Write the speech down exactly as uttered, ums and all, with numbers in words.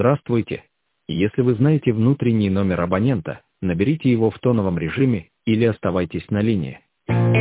Здравствуйте. Если вы знаете внутренний номер абонента, наберите его в тоновом режиме или оставайтесь на линии.